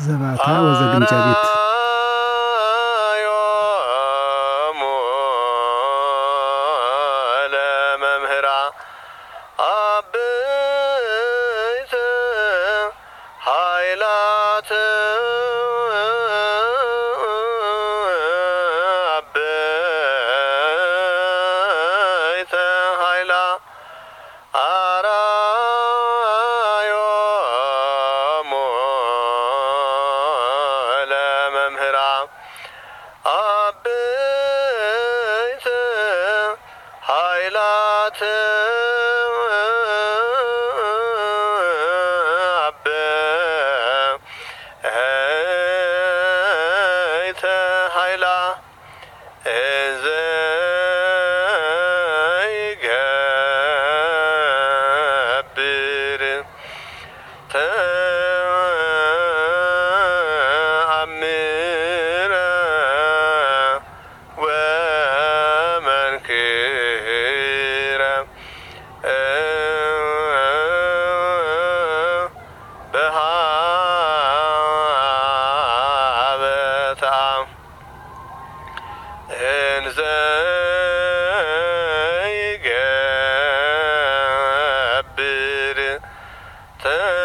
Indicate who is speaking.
Speaker 1: ዘባታ ወዘግምጃ ቤት
Speaker 2: ለመምህራ አበይተ ኃይላት አበይተ ኃይላ አራዮሙ ለመምህራ አበይተ ኃይላት አበይተ ኃይላ ዘይገብር ተአምረ ወመንክረ በሃበታ እንዘ ይገብር